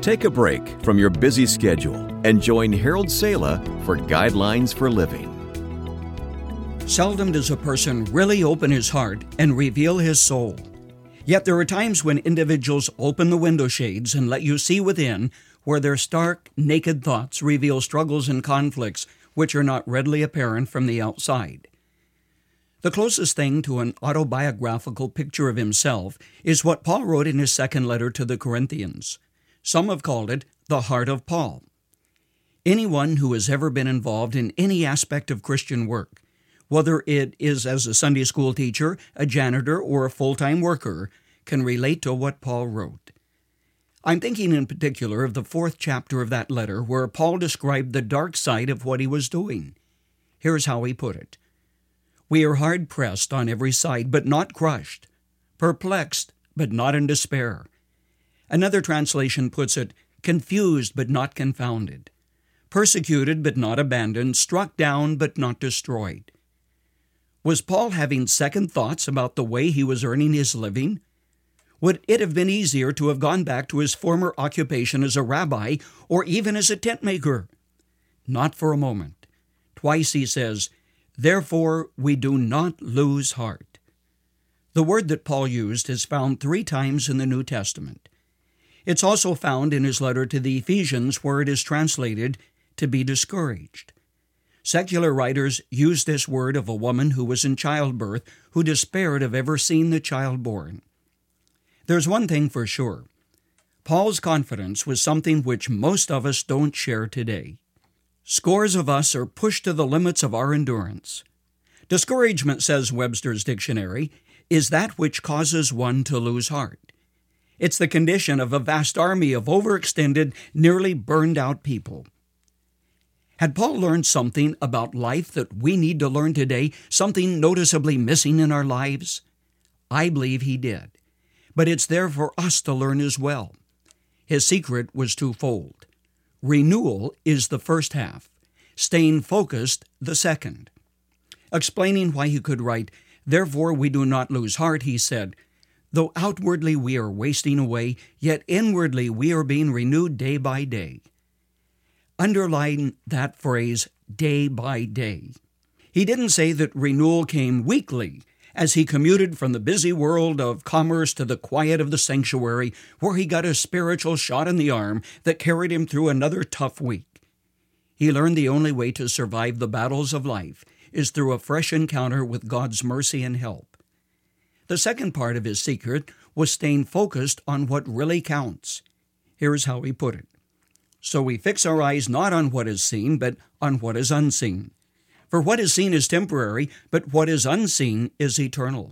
Take a break from your busy schedule and join Harold Sala for Guidelines for Living. Seldom does a person really open his heart and reveal his soul. Yet there are times when individuals open the window shades and let you see within, where their stark, naked thoughts reveal struggles and conflicts which are not readily apparent from the outside. The closest thing to an autobiographical picture of himself is what Paul wrote in his second letter to the Corinthians. Some have called it the heart of Paul. Anyone who has ever been involved in any aspect of Christian work, whether it is as a Sunday school teacher, a janitor, or a full-time worker, can relate to what Paul wrote. I'm thinking in particular of the 4th chapter of that letter, where Paul described the dark side of what he was doing. Here's how he put it. We are hard-pressed on every side, but not crushed, perplexed, but not in despair. Another translation puts it, confused, but not confounded, persecuted, but not abandoned, struck down, but not destroyed. Was Paul having second thoughts about the way he was earning his living? Would it have been easier to have gone back to his former occupation as a rabbi or even as a tent maker? Not for a moment. Twice he says, therefore we do not lose heart. The word that Paul used is found 3 times in the New Testament. It's also found in his letter to the Ephesians, where it is translated, to be discouraged. Secular writers use this word of a woman who was in childbirth, who despaired of ever seeing the child born. There's one thing for sure. Paul's confidence was something which most of us don't share today. Scores of us are pushed to the limits of our endurance. Discouragement, says Webster's Dictionary, is that which causes one to lose heart. It's the condition of a vast army of overextended, nearly burned-out people. Had Paul learned something about life that we need to learn today, something noticeably missing in our lives? I believe he did. But it's there for us to learn as well. His secret was twofold. Renewal is the first half, staying focused the second. Explaining why he could write, therefore we do not lose heart, he said, though outwardly we are wasting away, yet inwardly we are being renewed day by day. Underline that phrase, day by day. He didn't say that renewal came weekly, as he commuted from the busy world of commerce to the quiet of the sanctuary, where he got a spiritual shot in the arm that carried him through another tough week. He learned the only way to survive the battles of life is through a fresh encounter with God's mercy and help. The second part of his secret was staying focused on what really counts. Here's how he put it. So we fix our eyes not on what is seen, but on what is unseen. For what is seen is temporary, but what is unseen is eternal.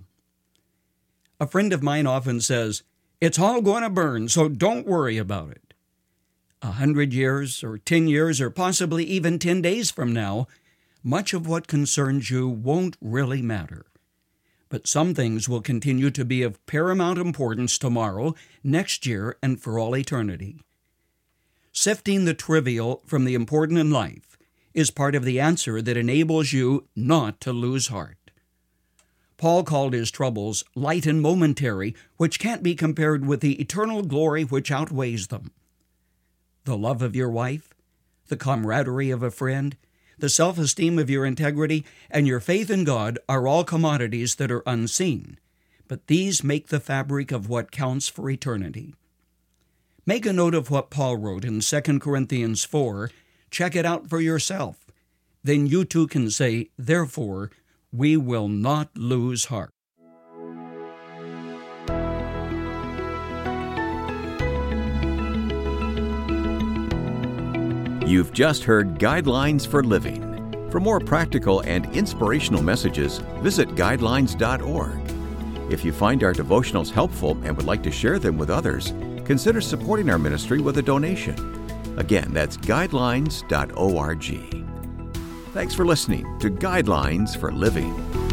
A friend of mine often says, it's all going to burn, so don't worry about it. 100 years or 10 years or possibly even 10 days from now, much of what concerns you won't really matter. But some things will continue to be of paramount importance tomorrow, next year, and for all eternity. Sifting the trivial from the important in life is part of the answer that enables you not to lose heart. Paul called his troubles light and momentary, which can't be compared with the eternal glory which outweighs them. The love of your wife, the camaraderie of a friend, the self-esteem of your integrity, and your faith in God are all commodities that are unseen, but these make the fabric of what counts for eternity. Make a note of what Paul wrote in 2 Corinthians 4. Check it out for yourself. Then you too can say, therefore, we will not lose heart. You've just heard Guidelines for Living. For more practical and inspirational messages, visit guidelines.org. If you find our devotionals helpful and would like to share them with others, consider supporting our ministry with a donation. Again, that's guidelines.org. Thanks for listening to Guidelines for Living.